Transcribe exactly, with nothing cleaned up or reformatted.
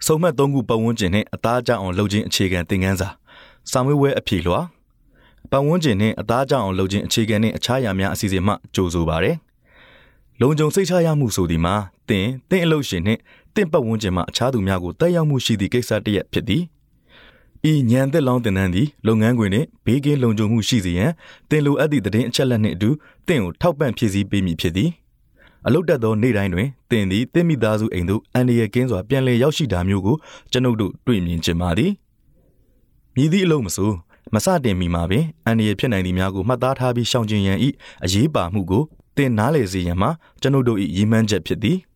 စုံမက်သုံးခုပတ်ဝန်းကျင်နဲ့အသားကျအောင်လုပ်ခြင်းအခြေခံသင်ခန်းစာစာမွေးဝဲအဖြေလွှာပတ်ဝန်းကျင်နဲ့အသားကျအောင်လုပ်ခြင်းအခြေခံနဲ့အခြားအရာများအစီအစဉ်မှကြိုဆိုပါရယ်လုံခြုံစိတ်ချရမှုဆိုဒီမှာသင်သင်အလုပ်ရှင်နဲ့သင်ပတ်ဝန်းကျင်မှာအခြားသူများကိုတက်ရောက်မှုရှိသည့်ကိစ္စတစ်ရပ်ဖြစ်သည်ဤဉာဏ်သက်လောင်းသင်တန်းသည်လုပ်ငန်းခွင်နှင့်ဘေးကင်းလုံခြုံမှုရှိစေရန်သင်လိုအပ်သည့်သတင်းအချက်အလက်နှင့်အတူသင်ကိုထောက်ပံ့ဖြည့်ဆည်းပေးမည်ဖြစ်သည်အလုပ်တက်သောနေ့တိုင်းတွင်သင်သည်သင်မိသားစုအိမ်သို့အန္တရာယ်ကင်းစွာပြန်လည်ရောက်ရှိတာမျိုးကိုကျွန်ုပ်တို့တွေ့မြင်ချင်ပါသည်မည်သည့်အလုပ်မဆိုမစတင်မီမှာပင်အန္တရာယ်ဖြစ်နိုင်သည့်များကိုမှတ်သားထားပြီးရှောင်ကျဉ်ရန်၏အရေးပါမှုကိုသင်နားလည်စေရန်မှာကျွန်ုပ်တို့၏ရည်မှန်းချက်ဖြစ်သည်